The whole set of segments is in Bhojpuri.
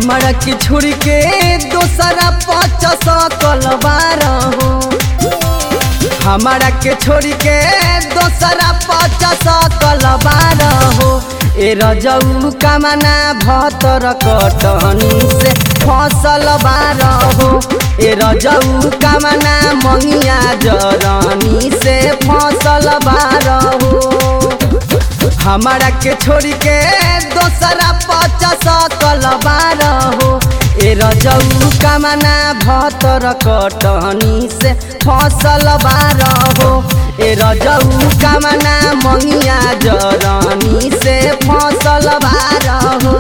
हमारा की छुरी के दोसरा पच सकल बारहो हमारा के छोड़ी के दोसरा पच सकल बारहो ए रजऊ कामना भतर कटनी से फसल बारहो ए रजऊ कामना मंगिया जरनी से फसल बारहो हमारा के छोड़ी के दोसरा पच सकल बारहो ए रजऊ कामना भतर कटनी से फसल बारहो ए रजऊ कामना मंगिया जरनी से फसल बारहो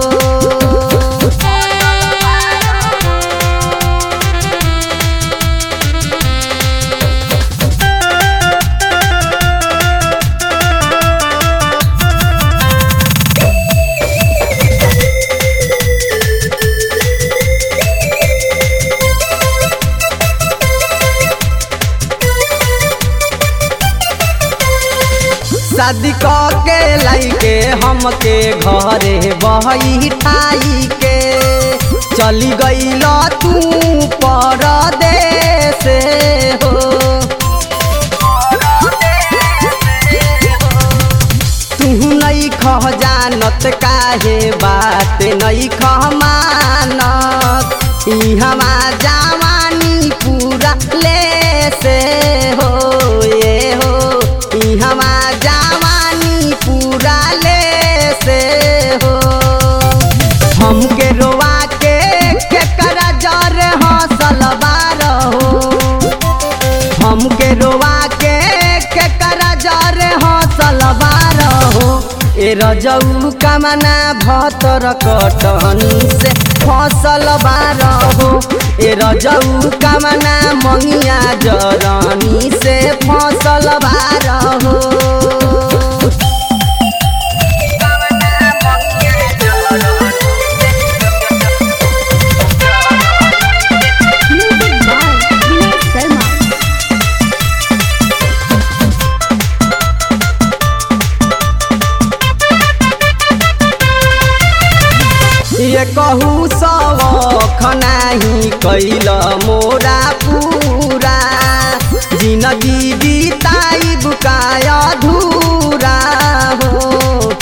शादी के लाइके हमके घरे बहिठाई के चली गईल तू परदेस हो तू नहीं खह जानत काहे बात नहीं खह मानत इहवा जवानी पूरा ले से हो ये हो इहवा हमके रोवा के केकरा जरे हंसल बारहो हमके रोवा के केकरा जरे हंसल बारहो ए रजऊ कामना भतर कटनी से फसल बारहो ए रजऊ कामना मंगिया जरनी से फसल बारहो ये कहू शौख नाही कैल मोरा पूरा जिंदगी बीताई बुकाय अधूरा हो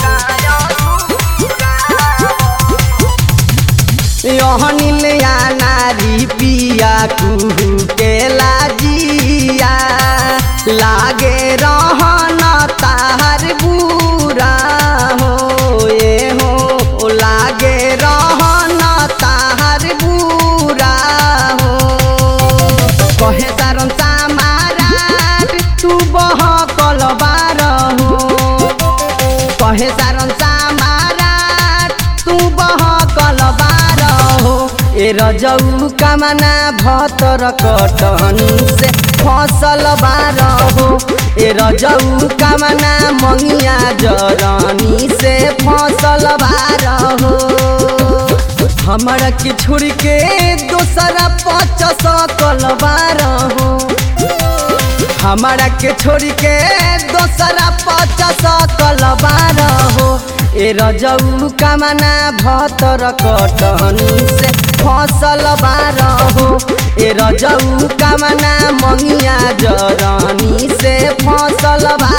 यहनिलिया नारी पिया कुहू के लाजिया लागे रहन ताहर बुरा हो ये हो लागे रहन ताहर बुरा हो कहे तारन सामारा तू बहकल बारहो कहे तारन सामारा तू बहकल बारहो ए रजऊ कामना भतर कटनी से फसल बारहो ए रजऊ कामना मंगिया जरनी से फसल बारहो हमारा की छुरी के दोसरा पच सकल बारहो हमारा के छोड़ी के दोसरा पच सकल बारहो ए रजऊ कामना भतर कटनी से फसल बारहो ए रजऊ कामना मंगिया जरनी से फसल